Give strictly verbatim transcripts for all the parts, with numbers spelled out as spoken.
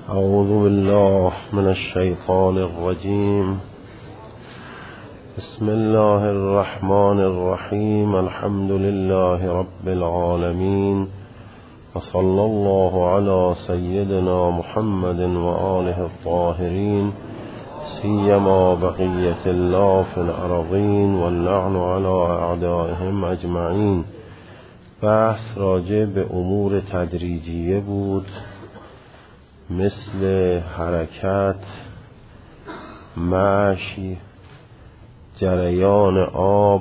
اعوذ بالله من الشیطان الرجیم. بسم الله الرحمن الرحیم. الحمد لله رب العالمین و صلی الله علی سیدنا محمد و آله الطاهرین، سیما بقیة الله فی الارضین و اللعن علی اعدائهم اجمعین. بحث راجع به امور تدریجیه بود، مثل حرکت، مشی، جریان آب،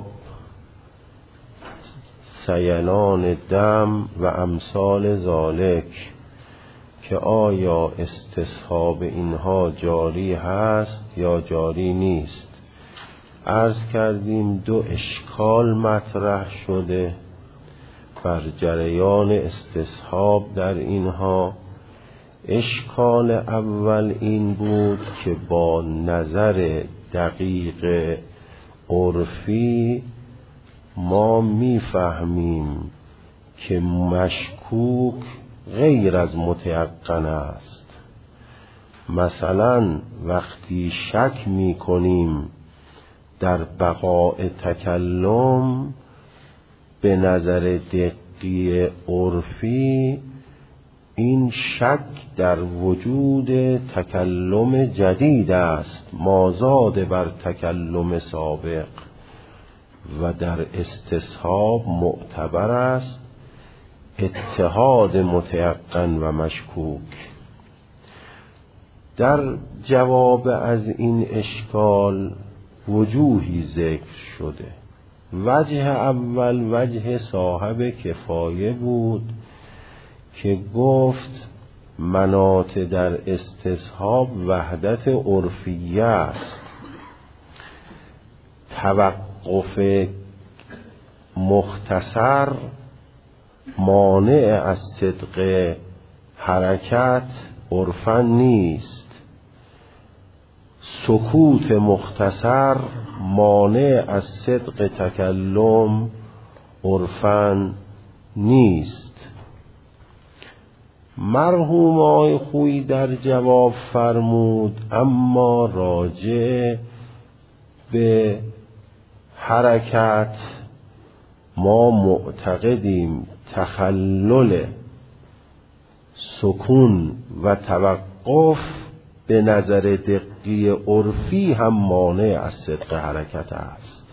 سیلان دم و امثال ذالک، که آیا استصحاب اینها جاری هست یا جاری نیست. عرض کردیم دو اشکال مطرح شده بر جریان استصحاب در اینها. اشکال اول این بود که با نظر دقیق عرفی ما میفهمیم که مشکوک غیر از متیقن است. مثلا وقتی شک میکنیم در بقاء تکلم، به نظر دقیق عرفی این شک در وجود تکلم جدید است، مازاد بر تکلم سابق، و در استصحاب معتبر است اتحاد متیقن و مشکوک. در جواب از این اشکال وجوهی ذکر شده. وجه اول وجه صاحب کفایه بود که گفت مناط در استصحاب وحدت عرفیه است. توقف مختصر مانع از صدق حرکت عرفاً نیست. سکوت مختصر مانع از صدق تکلم عرفاً نیست. مرحوم آقای خویی در جواب فرمود اما راجع به حرکت ما معتقدیم تخلل سکون و توقف به نظر دقی عرفی هم مانع از صدق حرکت است.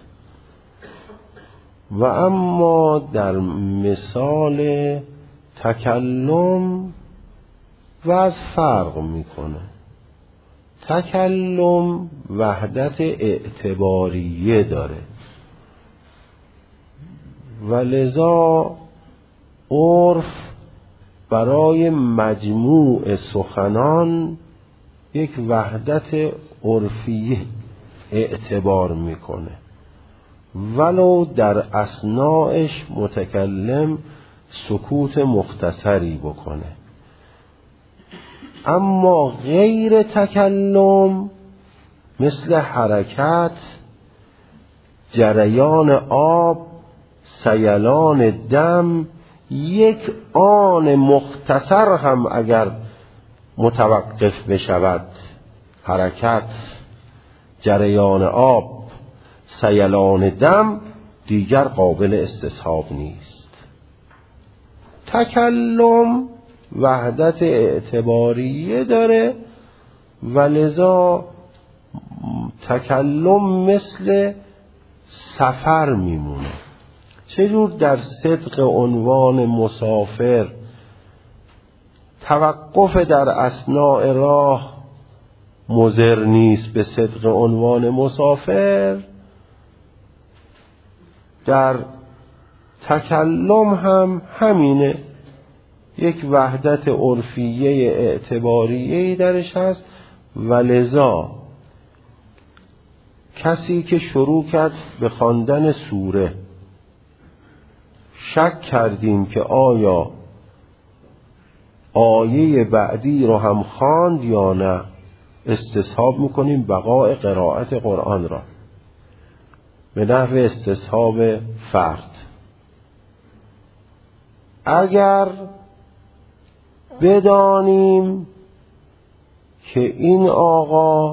و اما در مثال تکلم وضع فرق میکنه. تکلم وحدت اعتباریه داره و لذا عرف برای مجموع سخنان یک وحدت عرفیه اعتبار میکنه، ولو در اثناءش متکلم سکوت مختصری بکنه. اما غیر تکلم مثل حرکت، جریان آب، سیلان دم، یک آن مختصر هم اگر متوقف بشود، حرکت، جریان آب، سیلان دم، دیگر قابل استصحاب نیست. تکلم وحدت اعتباریه داره و لذا تکلم مثل سفر میمونه. چجور در صدق عنوان مسافر توقف در اثناء راه مضر نیست به صدق عنوان مسافر، در تکلم هم همینه. یک وحدت عرفیه اعتباریه درش هست و لذا کسی که شروع کرد به خواندن سوره شک کردیم که آیا آیه بعدی رو هم خواند یا نه، استصحاب میکنیم بقاء قرائت قرآن را به نحو استصحاب فرد. اگر بدانیم که این آقا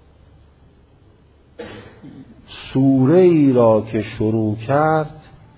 سوره ای را که شروع کرد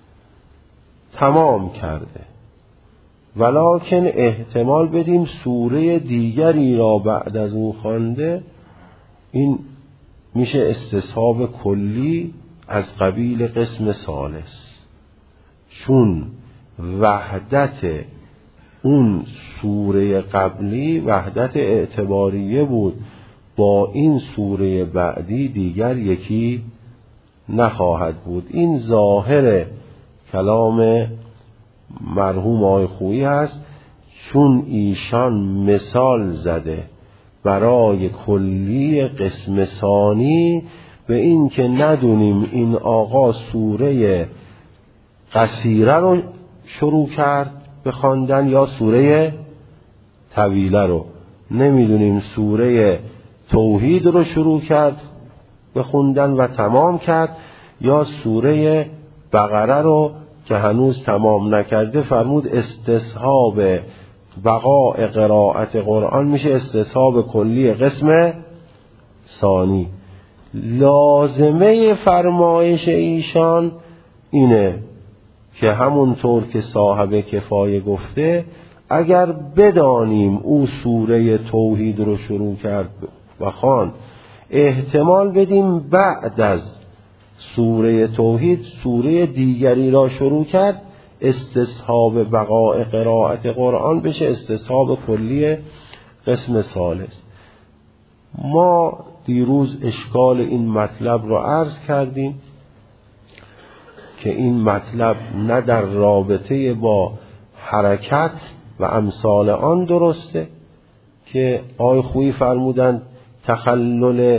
تمام کرده، ولکن احتمال بدیم سوره دیگری را بعد از اون خوانده. این میشه استصحاب کلی از قبیل قسم ثالث، چون وحدت اون سوره قبلی وحدت اعتباریه بود، با این سوره بعدی دیگر یکی نخواهد بود. این ظاهر کلام مرحوم آقای خویی هست، چون ایشان مثال زده برای کلی قسم ثانی به این که ندونیم این آقا سوره قصیره رو شروع کرد به خواندن یا سوره طویله رو، نمیدونیم سوره توحید رو شروع کرد به خوندن و تمام کرد یا سوره بقره رو که هنوز تمام نکرده. فرمود استصحاب بقاء قرائت قرآن میشه استصحاب کلی قسم ثانی. لازمه فرمایش ایشان اینه که همونطور که صاحب کفایه گفته، اگر بدانیم او سوره توحید رو شروع کرد و خواند، احتمال بدیم بعد از سوره توحید سوره دیگری را شروع کرد، استصحاب بقاء قرائت قرآن بشه استصحاب کلی قسم ثالث. ما دیروز اشکال این مطلب رو عرض کردیم که این مطلب نه در رابطه با حرکت و امثال آن درسته که آقای خویی فرمودند تخلل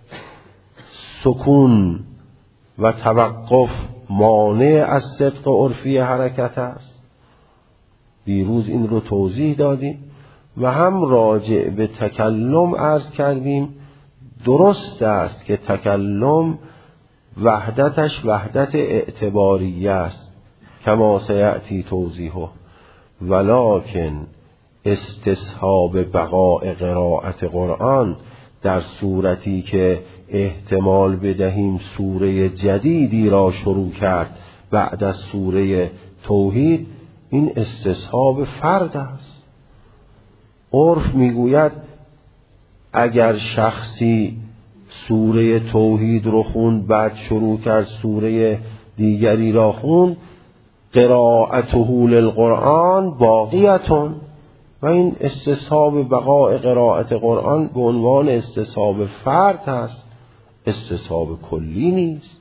سکون و توقف مانع از صدق عرفی حرکت است. دیروز این رو توضیح دادیم و هم راجع به تکلم عرض کردیم. درست است که تکلم وحدتش وحدت اعتباریه است کما سیأتی توضیحه، ولکن استصحاب بقاء قرائت قرآن در صورتی که احتمال بدهیم سوره جدیدی را شروع کرد بعد از سوره توحید، این استصحاب فرد است. عرف میگوید اگر شخصی سوره توحید رو خوند بعد شروع کرد سوره دیگری را خوند، قرائته للقرآن باقیتون، و این استصحاب بقاء قرائت قرآن به عنوان استصحاب فرد هست، استصحاب کلی نیست.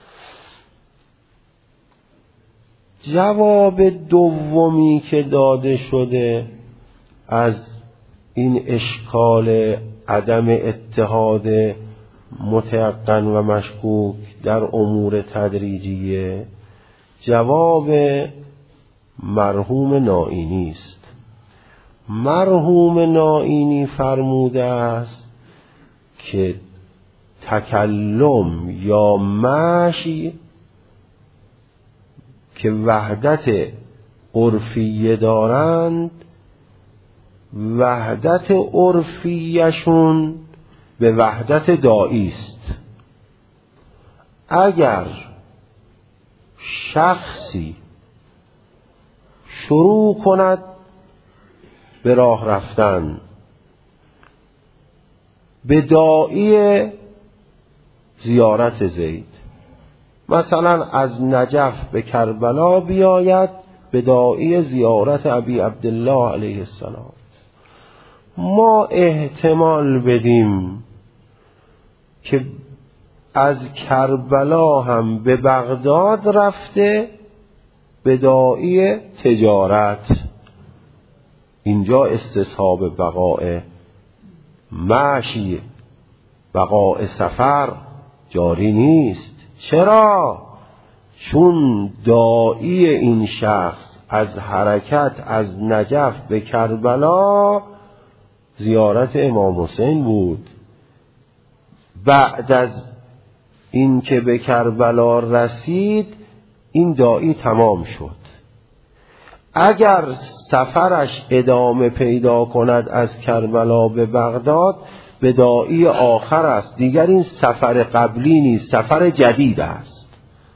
جواب دومی که داده شده از این اشکال عدم اتحاد متیقن و مشکوک در امور تدریجیه، جواب مرحوم نائینی است. مرحوم نائینی فرموده است که تکلم یا مشی که وحدت عرفیه دارند، وحدت عرفیشون به وحدت دائی است. اگر شخصی شروع کند به راه رفتن به دائی زیارت زید، مثلا از نجف به کربلا بیاید به دائی زیارت ابی عبدالله علیه السلام، ما احتمال بدیم که از کربلا هم به بغداد رفته به داعی تجارت. اینجا استصحاب بقاء ماشی بقاء سفر جاری نیست. چرا؟ چون داعی این شخص از حرکت از نجف به کربلا زیارت امام حسین بود. بعد از این که به کربلا رسید این داعی تمام شد. اگر سفرش ادامه پیدا کند از کربلا به بغداد به داعی آخر است، دیگر این سفر قبلی نیست، سفر جدید است.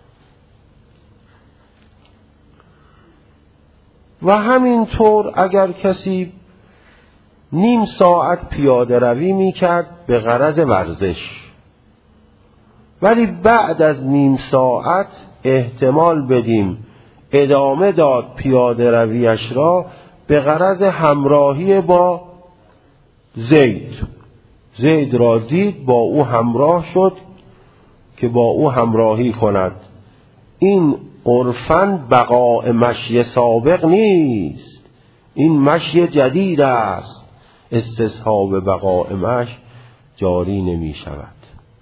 و همینطور اگر کسی نیم ساعت پیاده روی می کرد به غرض ورزش، ولی بعد از نیم ساعت احتمال بدیم ادامه داد پیاده رویش را به غرض همراهی با زید. زید را دید، با او همراه شد که با او همراهی کند. این عرفاً بقاء مشی سابق نیست، این مشی جدید است، استصحاب بقاء مشی جاری نمی شود.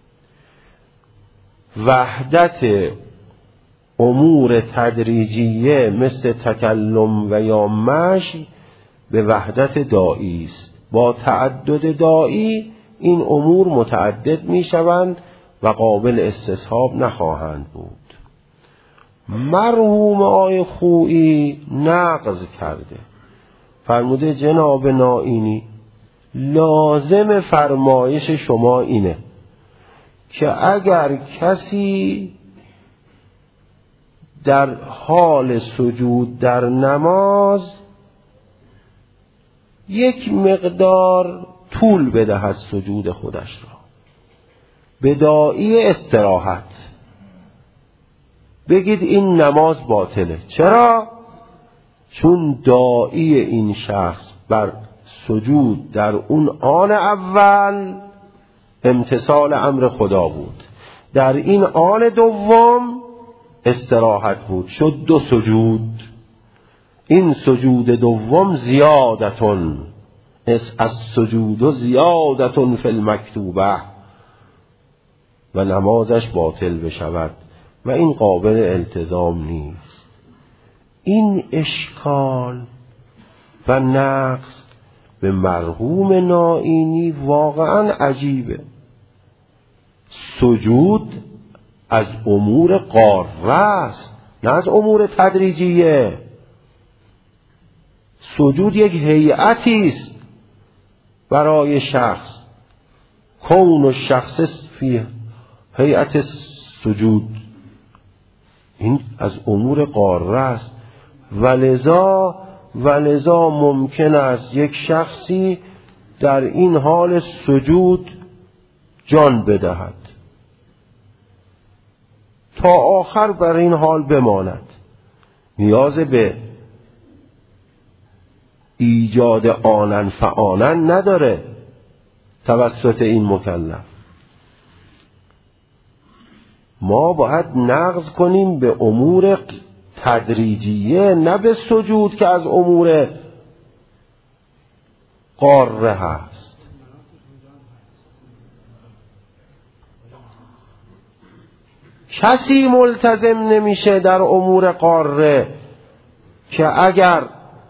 وحدت امور تدریجیه مثل تکلم و یا مشی به وحدت داعی است. با تعدد داعی این امور متعدد می شوند و قابل استصحاب نخواهند بود. مرحوم آقای خویی نقض کرده، فرموده جناب نائینی لازم فرمایش شما اینه که اگر کسی در حال سجود در نماز یک مقدار طول بدهد سجود خودش را به داعی استراحت، بگید این نماز باطله. چرا؟ چون داعی این شخص بر سجود در اون آن اول امتثال امر خدا بود، در این آن دوم استراحت بود، شد دو سجود. این سجود دوم زیادتون از سجود زیادتون فی المکتوبه و نمازش باطل بشود و این قابل التزام نیست. این اشکال و نقص به مرحوم نائینی واقعا عجیبه. سجود از امور قاره است، نه از امور تدریجیه. سجود یک هیئتی است برای شخص، کون و شخص فی هیئت سجود، این از امور قاره است. ولذا ولذا ممکن است یک شخصی در این حال سجود جان بدهد تا آخر بر این حال بماند، نیاز به ایجاد آنن فآنن نداره توسط این مکلف. ما باید نقض کنیم به امور تدریجیه، نه به سجود که از امور قاره هست. کسی ملتزم نمیشه در امور قاره که اگر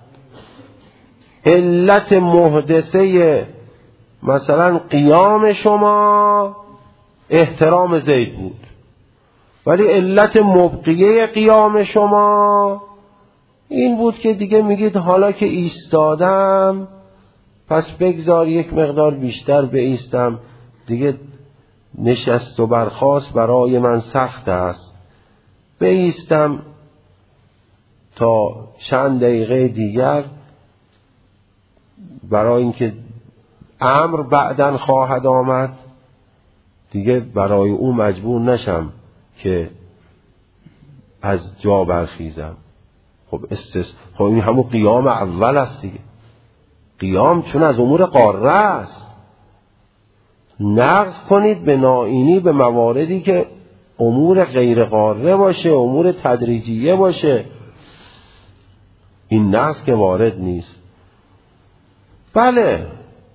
علت محدثه مثلا قیام شما احترام زید بود، ولی علت مبقیه قیام شما این بود که دیگه میگید حالا که ایستادم پس بگذار یک مقدار بیشتر بایستم، دیگه نشست و برخاست برای من سخت است، بایستم تا چند دقیقه دیگر برای اینکه امر بعداً خواهد آمد دیگه برای او مجبور نشم که از جا برخیزم. خب استس خب این همون قیام اول است دیگه. قیام چون از امور قاره است. نقض کنید به نائینی به مواردی که امور غیر قاره باشه، امور تدریجیه باشه، این نقض که وارد نیست. بله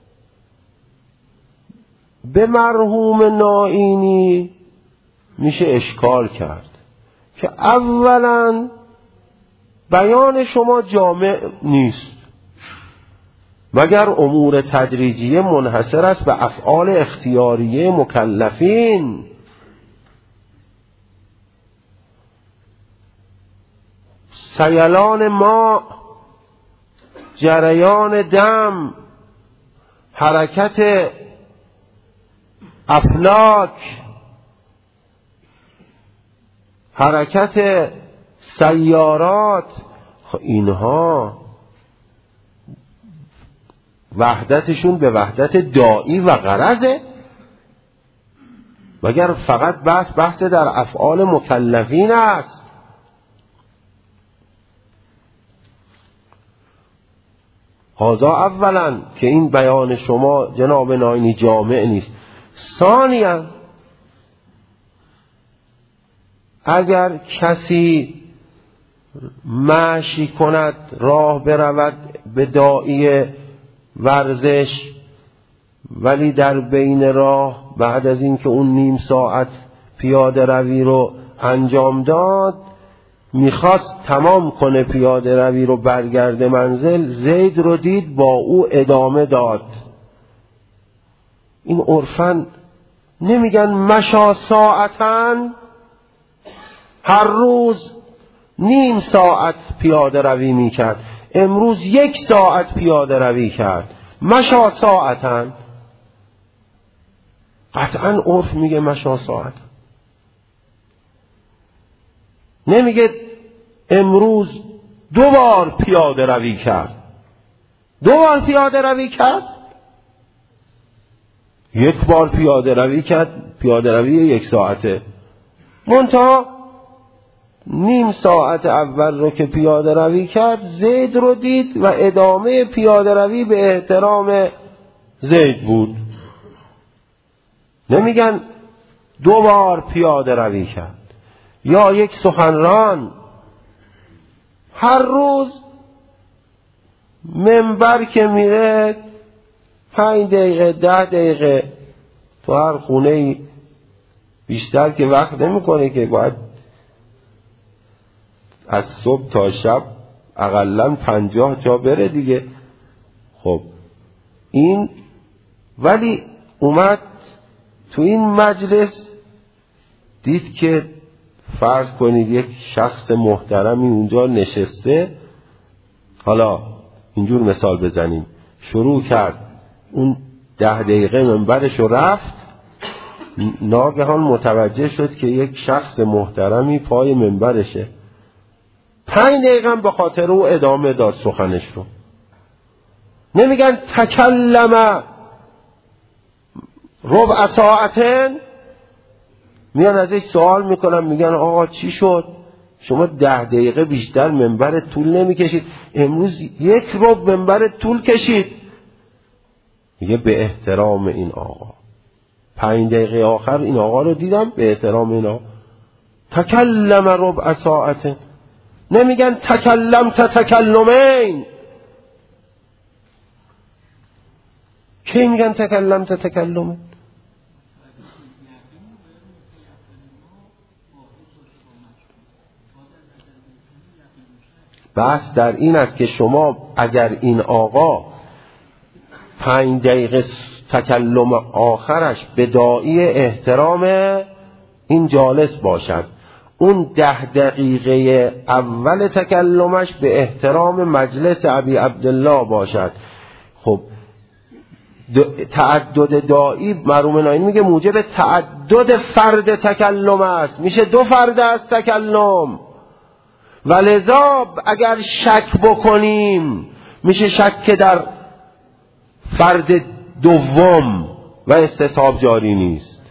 به مرحوم نائینی میشه اشکال کرد که اولا بیان شما جامع نیست، مگر امور تدریجیه منحصر است به افعال اختیاریه مکلفین. سیلان ما جریان دم، حرکت افلاک، حرکت سیارات، اینها وحدتشون به وحدت داعی و غرضه، مگر فقط بحث بحث در افعال مکلفین است. هذا اولا که این بیان شما جناب ناینی جامع نیست. ثانیا اگر کسی مشی کند، راه برود به داعی ورزش، ولی در بین راه بعد از این که اون نیم ساعت پیاده روی رو انجام داد میخواست تمام کنه پیاده روی رو برگرده منزل، زید رو دید با او ادامه داد. این عرفاً نمیگن مشا ساعتن، هر روز نیم ساعت پیاده روی میکرد، امروز یک ساعت پیاده روی کرد، مشا ساعتن. قطعاً عرف میگه مشا ساعت، نمیگه امروز دو بار پیاده روی کرد. دو بار پیاده روی کرد، یک بار پیاده روی کرد، پیاده روی یک ساعته، منتها نیم ساعت اول رو که پیاده روی کرد زید رو دید و ادامه پیاده روی به احترام زید بود. نمیگن دو بار پیاده روی کرد. یا یک سخنران هر روز منبر که میره پنج دقیقه ده دقیقه تو هر خونه بیشتر که وقت نمیکنه که باید از صبح تا شب اقلن پنجاه جا بره دیگه. خب این ولی اومد تو این مجلس دید که فرض کنید یک شخص محترمی اونجا نشسته، حالا اینجور مثال بزنیم، شروع کرد اون ده دقیقه منبرش رو رفت، ناگهان متوجه شد که یک شخص محترمی پای منبرشه، پنج دقیقه به خاطر او ادامه داد سخنش رو. نمیگن تکلم ربع ساعتن، میان ازش سوال میکنن، میگن آقا چی شد؟ شما ده دقیقه بیشتر منبر طول نمیکشید، امروز یک ربع منبر طول کشید. میگه به احترام این آقا، پنج دقیقه آخر این آقا رو دیدم، به احترام این آقا. تکلم ربع ساعتن، نمیگن تکلم تتکلمین. کی میگن تکلم تتکلمین؟ بحث در این است که شما اگر این آقا پنج دقیقه تکلم آخرش به داعی احترام این جالس باشد، اون ده دقیقه اول تکلمش به احترام مجلس ابی عبدالله باشد. خب تعدد داعی مرحوم ناینی میگه موجب تعدد فرد تکلم است، میشه دو فرد از تکلم. ولذا اگر شک بکنیم میشه شک در فرد دوم و استصحاب جاری نیست.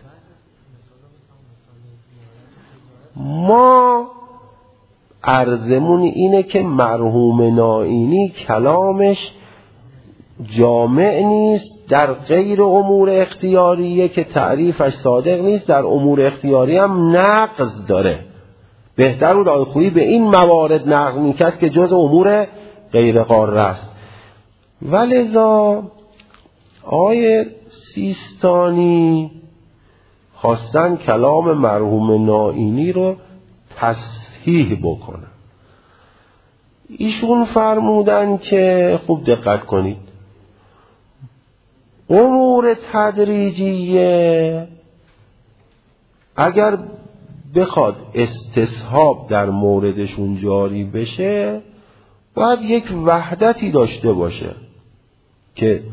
ما عرضمون اینه که مرحوم ناینی کلامش جامع نیست در غیر امور اختیاریه که تعریفش صادق نیست، در امور اختیاری هم نقض داره. بهتر بود آقای خویی به این موارد نقض میکرد که جز امور غیر قاره است. ولذا آقای سیستانی خواستن کلام مرحوم ناینی رو تصحیح بکنن. ایشون فرمودن که خوب دقت کنید، امور تدریجیه اگر بخواد استصحاب در موردشون جاری بشه، باید یک وحدتی داشته باشه که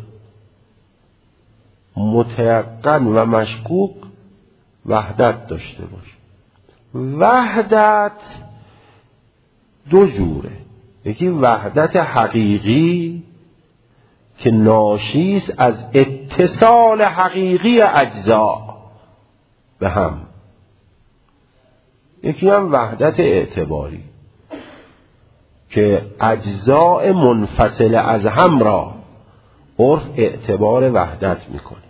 متیقن و مشکوک وحدت داشته باشه. وحدت دو جوره، یکی وحدت حقیقی که ناشیست از اتصال حقیقی اجزا به هم، یکی هم وحدت اعتباری که اجزاء منفصل از هم را عرف اعتبار وحدت میکنه.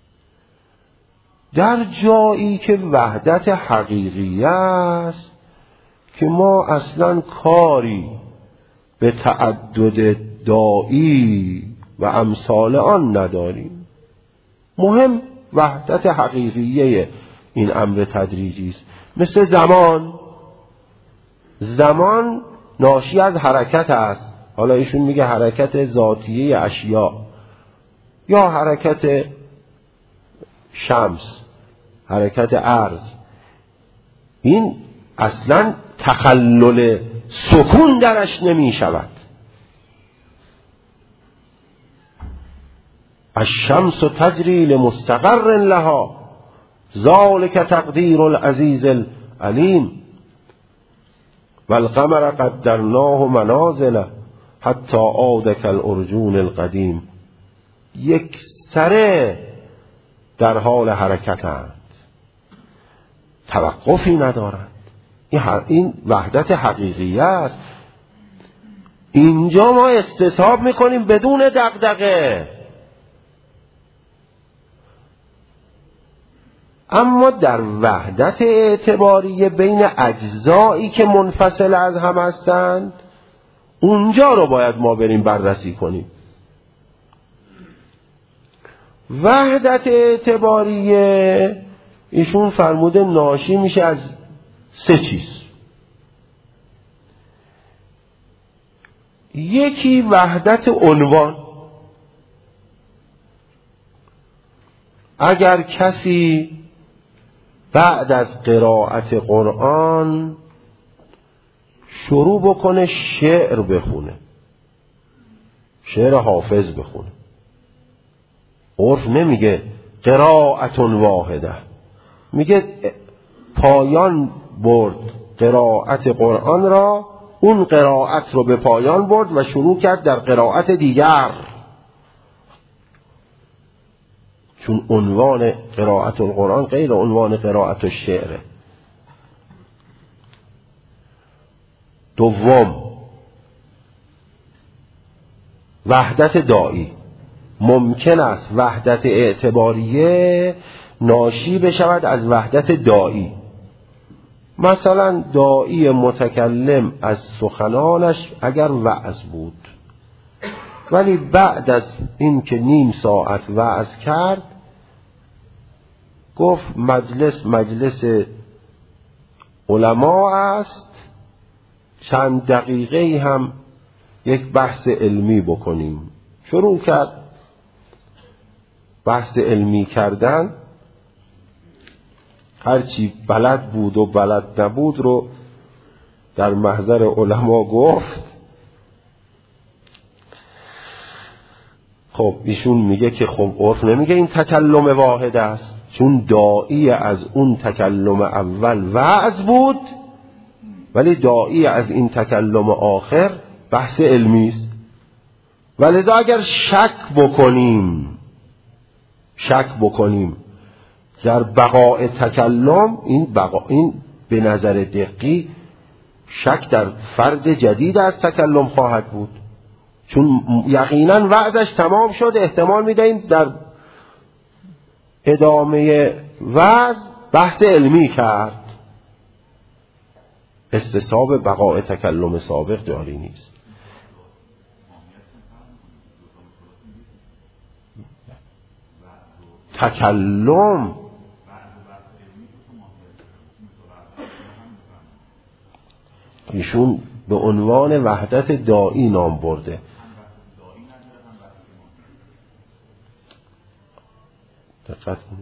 در جایی که وحدت حقیقی است که ما اصلا کاری به تعدد دائی و امثال آن نداریم، مهم وحدت حقیقیه این امر تدریجی است. مثل زمان، زمان ناشی از حرکت است، حالا ایشون میگه حرکت ذاتیه اشیاء یا حرکت شمس، حرکت ارض، این اصلا تخلل سکون درش نمی شود. الشمس تجری لمستقر لها ذلک تقدیر العزیز العلیم والقمر قدرناه منازل حتی عاد کالعرجون القدیم. یک سره در حال حرکتند، توقفی ندارند. این وحدت حقیقی است. اینجا ما استصحاب میکنیم بدون دغدغه، اما در وحدت اعتباری بین اجزایی که منفصل از هم هستند، اونجا رو باید ما بریم بررسی کنیم. وحدت اعتباری ایشون فرموده ناشی میشه از سه چیز. یکی وحدت عنوان، اگر کسی بعد از قرائت قرآن شروع بکنه شعر بخونه، شعر حافظ بخونه، عرف نمیگه قرائت واحده، میگه پایان برد قرائت قرآن را، اون قرائت رو به پایان برد و شروع کرد در قرائت دیگر، چون عنوان قرائت القرآن غیر عنوان قرائت الشعر. دوم وحدت دائی. ممکن است وحدت اعتباریه ناشی بشود از وحدت دائی. مثلا دائی متکلم از سخنانش اگر وعظ بود، ولی بعد از این که نیم ساعت وعظ کرد گفت مجلس مجلس علما است، چند دقیقه هم یک بحث علمی بکنیم. شروع کرد بحث علمی کردن، هرچی بلد بود و بلد نبود رو در محضر علما گفت. خب ایشون میگه که خب عرف نمیگه این تکلم واحد است، چون داعی از اون تکلم اول وعظ بود، ولی داعی از این تکلم آخر بحث علمی است. ولذا اگر شک بکنیم شک بکنیم در بقاء تکلم، این بقا این به نظر دقیق شک در فرد جدید از تکلم خواهد بود، چون یقینا وعظش تمام شد. احتمال میدهیم در ادامه وعظ بحث علمی کرد، استصحاب بقاء تکلم سابق جاری نیست. تکلم ایشون به عنوان وحدت دائی نام برده. دقت کنید.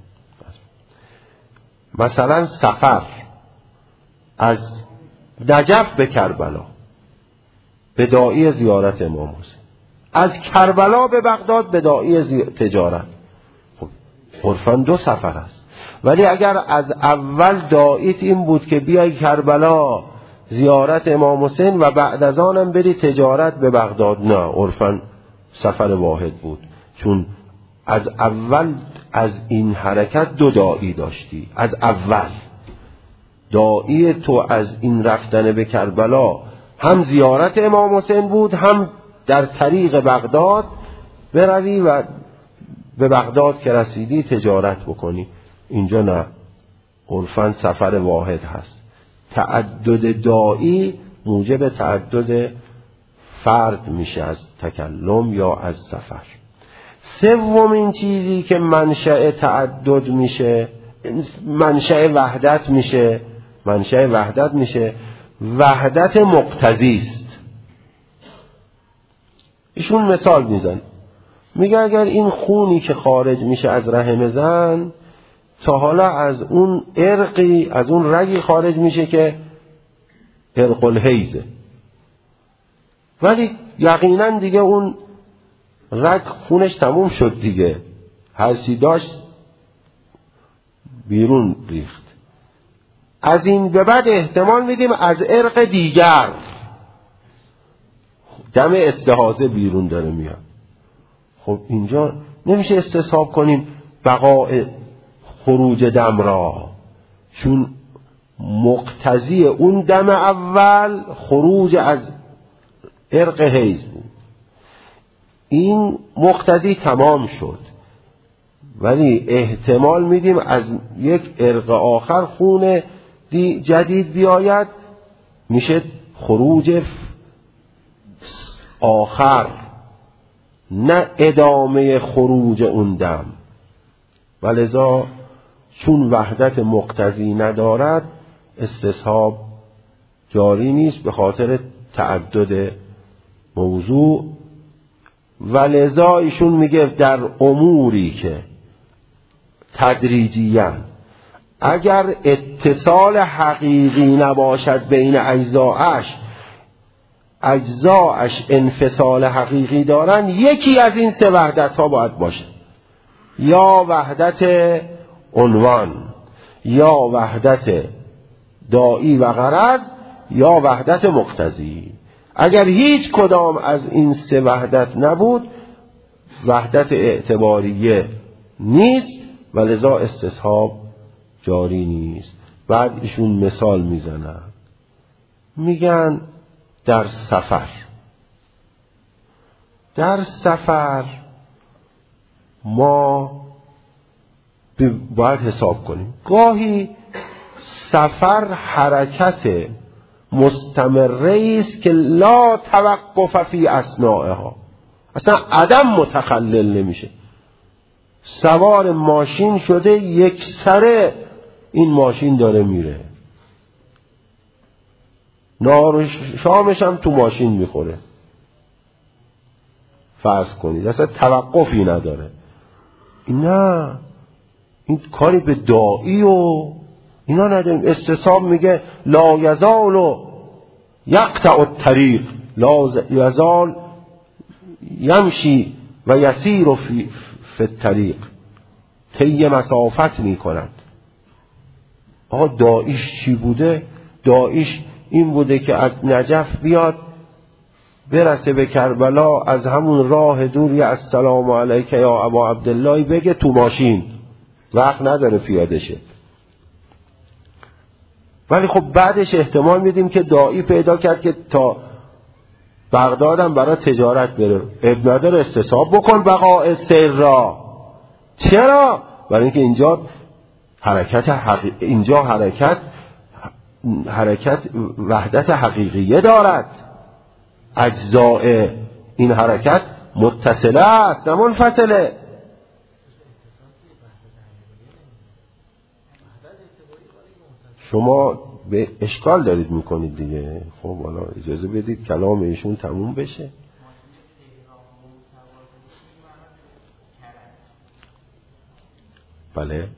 مثلا سفر از نجف به کربلا بداعی زیارت امام حسین، از کربلا به بغداد بداعی زی... تجارت. خب عرفاً دو سفر است، ولی اگر از اول داعیت این بود که بیای کربلا زیارت امام حسین و بعد از آنم بری تجارت به بغداد، نه، عرفاً سفر واحد بود، چون از اول از این حرکت دو داعی داشتی. از اول داعی تو از این رفتن به کربلا هم زیارت امام حسین بود، هم در طریق بغداد بروی و به بغداد که رسیدی تجارت بکنی. اینجا نه، عرفاً سفر واحد هست. تعدد داعی موجب تعدد فرد میشه از تکلم یا از سفر. سومین چیزی که منشأ تعدد میشه، منشأ وحدت میشه، منشأ وحدت میشه وحدت مقتضی است. ایشون مثال میزن، میگه اگر این خونی که خارج میشه از رحم زن تا حالا از اون عرقی، از اون رگی خارج میشه که عرق الحیضه، ولی یقینا دیگه اون رگ خونش تموم شد دیگه، هرچی داشت بیرون ریخت. از این به بعد احتمال میدیم از عرق دیگر دم استحاضه بیرون داره میاد. خب اینجا نمیشه استصحاب کنیم بقاء خروج دم را، چون مقتضی اون دم اول خروج از عرق حیض بود. این مقتضی تمام شد، ولی احتمال میدیم از یک عرق آخر خون جدید بیاید، میشه خروج آخر، نه ادامه خروج اون دم. ولذا چون وحدت مقتضی ندارد استصحاب جاری نیست به خاطر تعدد موضوع. ولذا ایشون میگه در اموری که تدریجیاً اگر اتصال حقیقی نباشد بین اجزاءش، اجزاءش انفصال حقیقی دارن، یکی از این سه وحدت ها باید باشه، یا وحدت عنوان، یا وحدت داعی و غرض، یا وحدت مقتضی. اگر هیچ کدام از این سه وحدت نبود وحدت اعتباریه نیست، ولذا استصحاب جاری نیست. بعد ایشون مثال میزنن، میگن در سفر در سفر ما باید حساب کنیم. گاهی سفر حرکت مستمره است که لا توقف فی اثنائها، اصلا عدم متخلل نمیشه. سوار ماشین شده یک سره این ماشین داره میره، نهار شامش هم تو ماشین میخوره، فرض کنید اصلا توقفی نداره. نه، این کاری به داعی و اینا نداریم. استصحاب میگه لا یزال یقطع الطریق، لا یزال یمشی و یسیر فی فی الطریق، طی مسافت میکند. آقا داعیش چی بوده؟ داعیش این بوده که از نجف بیاد برسه به کربلا، از همون راه دوری السلام علیک یا ابا عبدالله بگه تو ماشین، وقت نداره پیاده شه. ولی خب بعدش احتمال میدیم که داعی پیدا کرد که تا بغداد هم برای تجارت بره، ابن نداره استصحاب بکن بقاء سیر را. چرا؟ برای اینکه اینجا حرکت حقی... اینجا حرکت حرکت وحدت حقیقیه دارد، اجزاء این حرکت متصله است نه منفصله. شما به اشکال دارید میکنید دیگه. خب حالا اجازه بدید کلام ایشون تموم بشه. بله،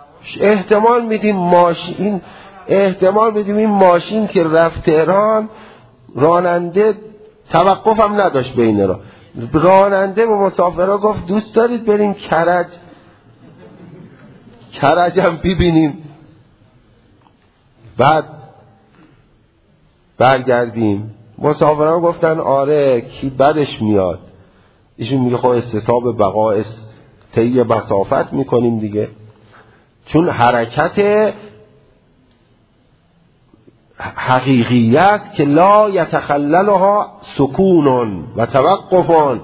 احتمال میدیم ماشین احتمال میدیم این ماشین که رفت تهران راننده توقف هم نداشت بین را. راننده به مسافرها گفت دوست دارید بریم کرج؟ کرج هم ببینیم بعد برگردیم. مسافران گفتن آره کی بدش میاد. ایشون میگه خب استصحاب بقاء طی مسافت میکنیم دیگه، چون حرکت حقیقی است که لا یتخللها سکون و توقف.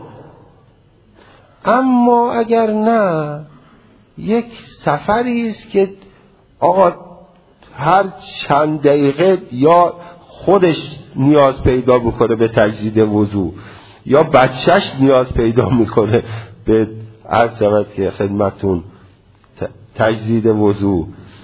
اما اگر نه یک سفری است که آقا هر چند دقیقه یا خودش نیاز پیدا بکنه به تجدید وضو یا بچهش نیاز پیدا میکنه به عرض شود که خدمتون تجدید وضو،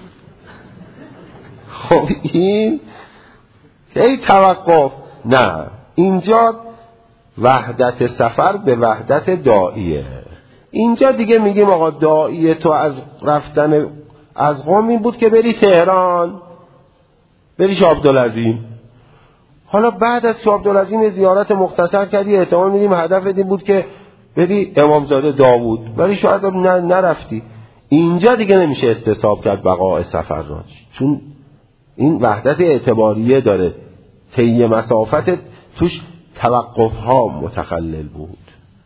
خب این ای توقف نه. اینجا وحدت سفر به وحدت داعیه. اینجا دیگه میگیم آقا داعیه تو از رفتن از قم این بود که بری تهران، بری شاه عبدالعظیم. حالا بعد از شاه عبدالعظیم زیارت مختصر کردی، احتمال میدیم هدف این بود که بری امامزاده داوود، ولی شاید نرفتی. اینجا دیگه نمیشه استصحاب کرد بقاء سفر را، چون این وحدت اعتباریه داره، طی مسافت توش توقف ها متخلل بود.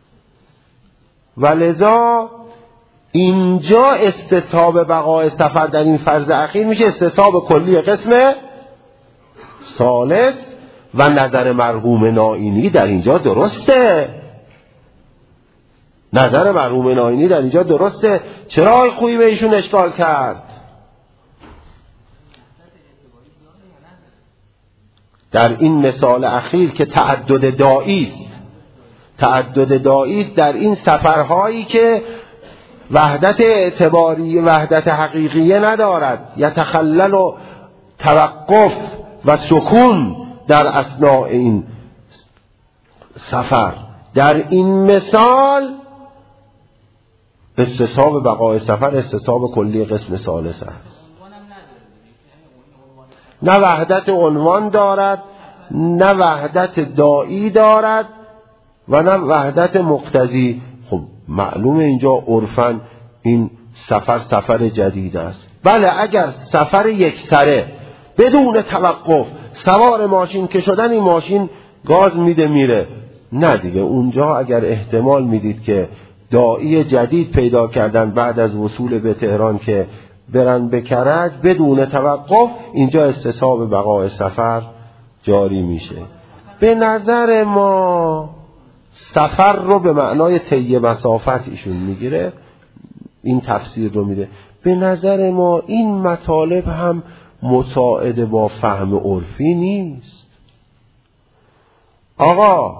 ولذا اینجا استصحاب بقاء سفر در این فرض اخیر میشه استصحاب کلی قسم ثالث و نظر مرحوم نائینی در اینجا درسته. نظر مرحوم نائینی در اینجا درسته. چرا آی خویی به ایشون اشکال کرد؟ در این مثال اخیر که تعدد داعی است، تعدد داعی است در این سفرهایی که وحدت اعتباری وحدت حقیقیه ندارد، یتخلل و توقف و سکون در اثناء این سفر. در این مثال استصحاب بقاء سفر استصحاب کلی قسم ثالث است. نه وحدت عنوان دارد، نه وحدت داعی دارد و نه وحدت مقتضی. خب معلومه اینجا عرفاً این سفر سفر جدید است. بله اگر سفر یک سره بدون توقف سوار ماشین که شدن این ماشین گاز میده میره، نه دیگه اونجا اگر احتمال میدید که داعی جدید پیدا کردن بعد از وصول به تهران که برن به کرج بدون توقف، اینجا استصحاب بقاء سفر جاری میشه. به نظر ما سفر رو به معنای طی مسافت ایشون میگیره، این تفسیر رو میده. به نظر ما این مطالب هم مساعد با فهم عرفی نیست. آقا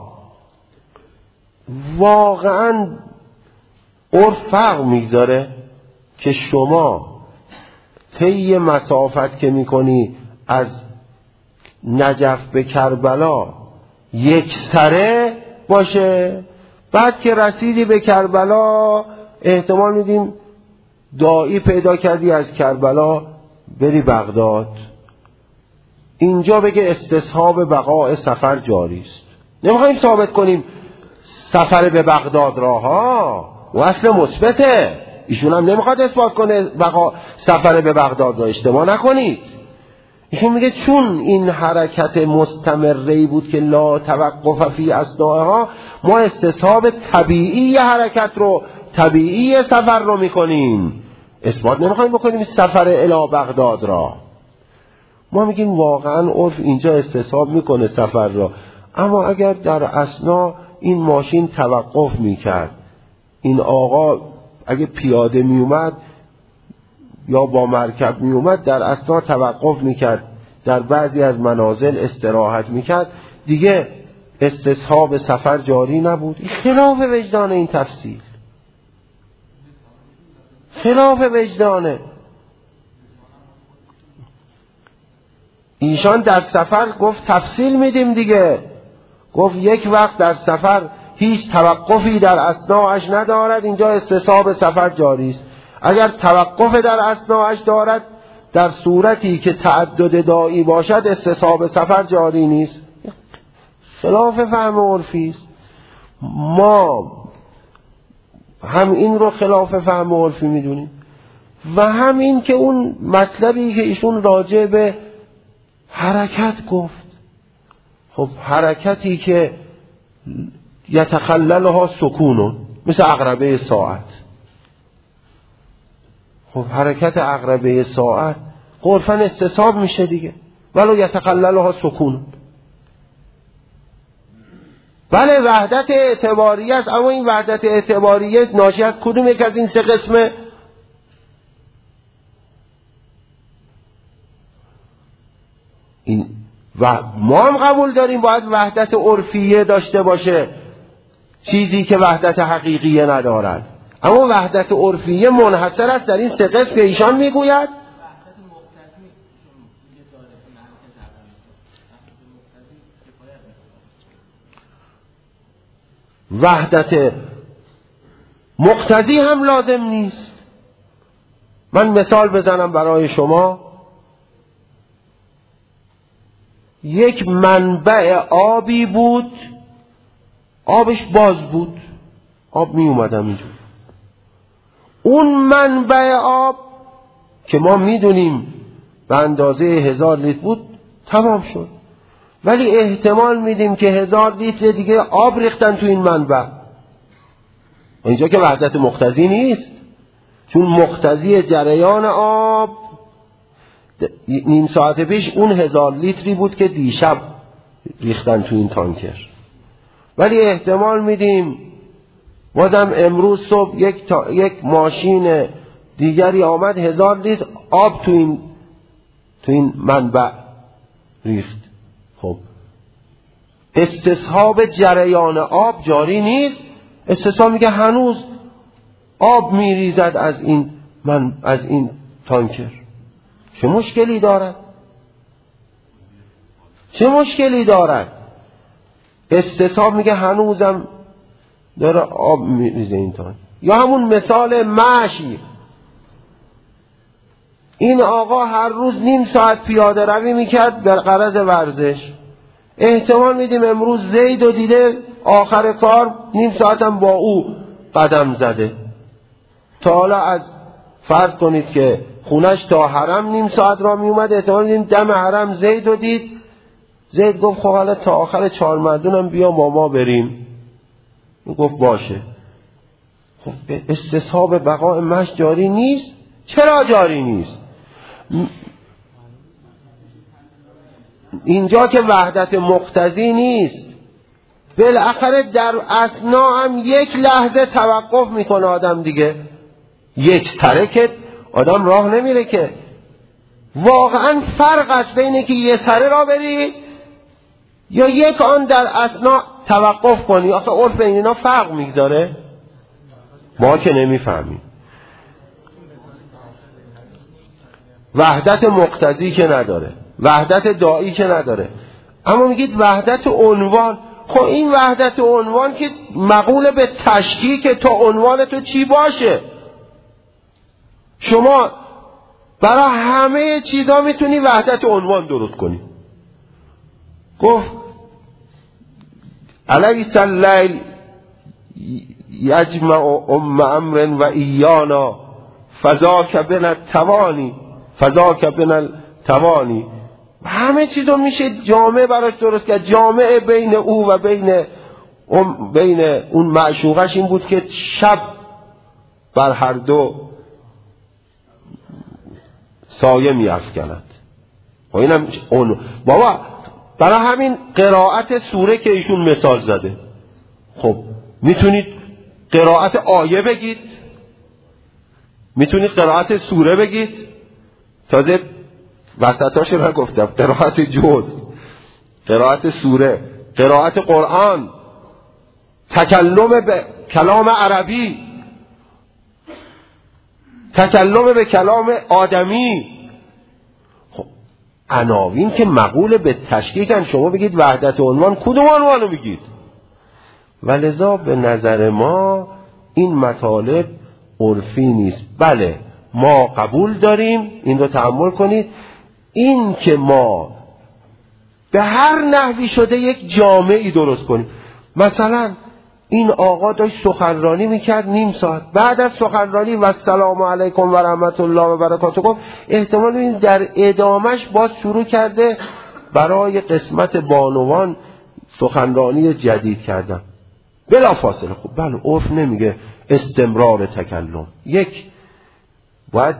واقعا عرف فرق میذاره که شما طی مسافت که میکنی از نجف به کربلا یک سره باشه، بعد که رسیدی به کربلا احتمال میدیم داعی پیدا کردی از کربلا بری بغداد، اینجا بگه استصحاب بقاء سفر جاری است. نمیخوایم ثابت کنیم سفر به بغداد را ها و اصل مثبته، ایشون هم نمیخواد اثبات کنه بقا سفر به بغداد را، اشتباه نکنید. ایشون میگه چون این حرکت مستمری بود که لا توقف فی اثناءها، ما استصحاب طبیعی حرکت رو طبیعی سفر رو میکنیم، اثبات نمیخوایم بکنیم سفر الی بغداد را. ما میگیم واقعا عرف اینجا استصحاب میکنه سفر را، اما اگر در اثنا این ماشین توقف میکرد، این آقا اگه پیاده میومد یا با مرکب میومد در اثنا توقف میکرد، در بعضی از منازل استراحت میکرد، دیگه استصحاب سفر جاری نبود. این خلاف وجدان این تفسیر، خلاف وجدانه. ایشان در سفر گفت تفصیل میدیم دیگه، گفت یک وقت در سفر هیچ توقفی در اثناءش ندارد، اینجا استصحاب سفر جاری است. اگر توقف در اثناءش دارد در صورتی که تعدد داعی باشد استصحاب سفر جاری نیست. خلاف فهم عرفی است. ما هم این رو خلاف فهم عرفی میدونیم و هم این که اون مطلبی که ایشون راجع به حرکت گفت، خب حرکتی که یتخللها سکونون مثل عقربه ساعت، خب حرکت عقربه ساعت عرفاً استصحاب میشه دیگه، ولو یتخللها سکونون. بله وحدت اعتباریه است، اما این وحدت اعتباریه ناشی از کدوم یک از این سه قسمه؟ این و ما هم قبول داریم باید وحدت عرفیه داشته باشه، چیزی که وحدت حقیقیه ندارد، اما وحدت عرفیه منحصر است در این سه قسم که ایشان میگوید. وحدت مقتضی هم لازم نیست. من مثال بزنم برای شما. یک منبع آبی بود، آبش باز بود، آب می اومدم اینجور. اون منبع آب که ما میدونیم به اندازه هزار لیتر بود تمام شد، ولی احتمال میدیم که هزار لیتر دیگه آب ریختن تو این منبع. اینجا که وحدت مقتضی نیست، چون مقتضی جریان آب نیم ساعت پیش اون هزار لیتری بود که دیشب ریختن تو این تانکر، ولی احتمال میدیم بازم امروز صبح یک, تا... یک ماشین دیگری آمد هزار لیتر آب تو این تو این منبع ریخت. خب استصحاب جریان آب جاری نیست، استصحاب میگه هنوز آب میریزد از این من از این تانکر. چه مشکلی دارد؟ چه مشکلی دارد؟ استصحاب میگه هنوزم داره آب میریزه این تانکر. یا همون مثال مشی، این آقا هر روز نیم ساعت پیاده روی میکرد در غرض ورزش، احتمال میدیم امروز زید و دیده آخر کار نیم ساعت هم با او قدم زده. تا حالا از فرض کنید که خونش تا حرم نیم ساعت را می اومد، احتمال میدیم دم حرم زید و دید، زید گفت خب حالا تا آخر چهار مردونم بیا با ما بریم، گفت باشه. خب استصحاب بقاء مش جاری نیست؟ چرا جاری نیست؟ اینجا که وحدت مقتضی نیست، بالاخره در اثنا هم یک لحظه توقف میکنه آدم دیگه، یک ترکت آدم راه نمیره که. واقعا فرق است بینه که یه سره را بری یا یک آن در اثنا توقف کنی. آخه عرف بین اینا فرق میگذاره، ما که نمیفهمیم. وحدت مقتضی که نداره، وحدت داعی که نداره، اما میگید وحدت عنوان. خب این وحدت عنوان که مقوله به تشکیک، تا عنوان تو چی باشه. شما برای همه چیزا میتونی وحدت عنوان درست کنی. گفت الیس اللیل یجمع ام امر و ایانا فذاک بنا التوانی فذاک بنا التوانی. همه چیزو میشه جامع براش درست کرد. جامع بین او و بین ام بین اون معشوقش این بود که شب بر هر دو سایه می افکند. و اینم اون بابا برای همین قرائت سوره که ایشون مثال زده. خب میتونید قرائت آیه بگید، میتونید قرائت سوره بگید، تازه وسطاش رو گفتم قرائت جز، قرائت سوره، قرائت قرآن، تکلم به کلام عربی، تکلم به کلام آدمی. خب عناوین که مقوله به تشکیکن، شما بگید وحدت عنوان، کدوم عنوانو بگید؟ ولذا به نظر ما این مطالب عرفی نیست. بله ما قبول داریم، این رو تأمل کنید، این که ما به هر نحوی شده یک جامعی درست کنیم. مثلا این آقا داشت سخنرانی میکرد نیم ساعت، بعد از سخنرانی و السلام علیکم و رحمت الله و برکاته گفت، احتمال این در ادامش باز شروع کرده برای قسمت بانوان سخنرانی جدید کردن بلا فاصله. خب بله عرف نمیگه استمرار تکلم. یک باید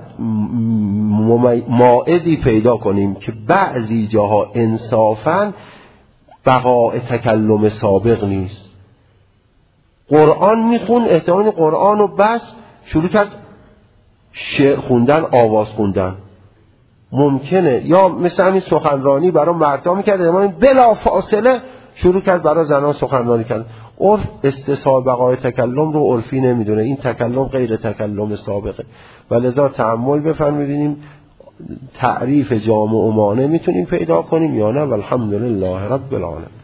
مائزی پیدا کنیم که بعضی جاها انصافاً بقاء تکلم سابق نیست. قرآن میخون، احتمال قرآن رو بس شروع کرد شعر خوندن، آواز خوندن ممکنه، یا مثل همین سخنرانی برای مردها میکرد، احتمال بلا فاصله شروع کرد برای زنان سخنرانی کرد. عرف استصحاب بقای تکلم رو عرفی نمیدونه، این تکلم غیر تکلم سابقه، ولذا تأمل بفرمایید تعریف جامع و مانع میتونیم پیدا کنیم یا نه. والحمدلله رب العالمین.